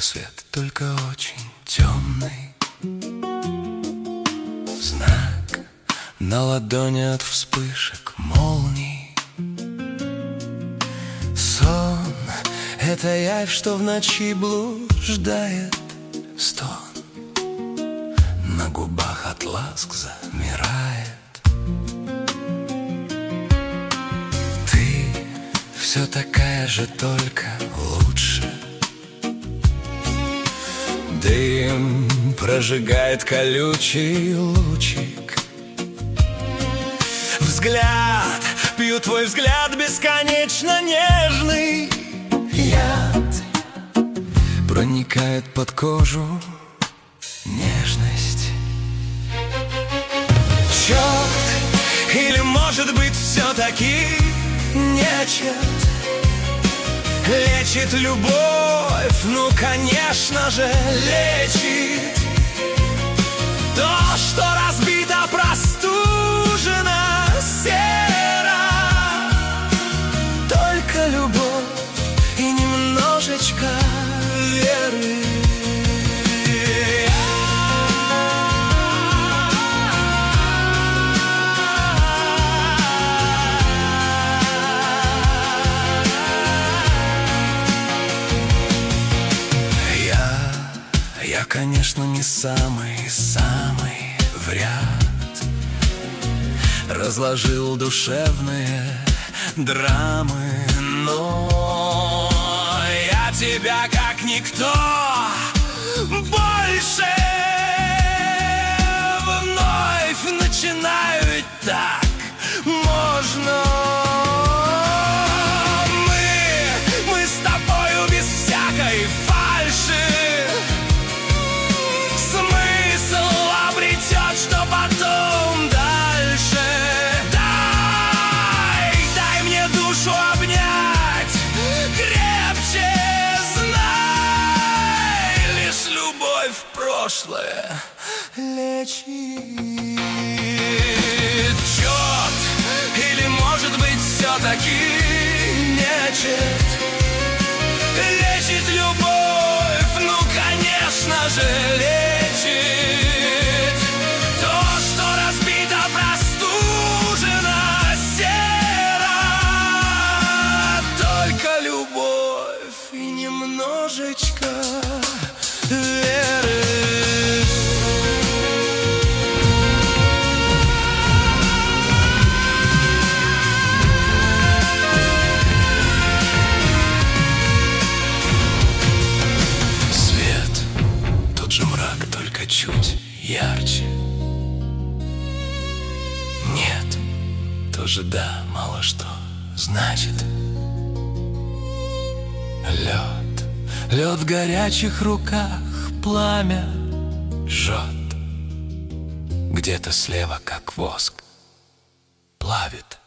свет, только очень темный. Знак на ладони от вспышек молний. Сон — это явь, что в ночи блуждает. Стон на губах от ласк замирает. Ты все такая же, только лучше. Дым прожигает колючий лучик. Взгляд, пью твой взгляд бесконечно нежный. Яд проникает под кожу, нежность. Черт, или может быть все-таки нечет. Лечит любовь, ну конечно же лечит. То, что разбито, простужено, серо. Только любовь и немножечко веры. Я, конечно, не самый вряд. Разложил душевные драмы, но я тебя как никто больше вновь начинаю, ведь так можно. Мы с тобою без всякой фальши. Смысл обретет, что потом дальше. Дай мне душу обнять крепче, знай, лишь любовь в прошлое лечит. Черт, или может быть все-таки нечет. Лечит любовь, ну конечно же лечит. То, что разбито, простужено, серо. Только любовь и немножечко веры. Чуть ярче. Нет, тоже да, мало что значит. Лед в горячих руках, пламя жжет. Где-то слева, как воск, плавит.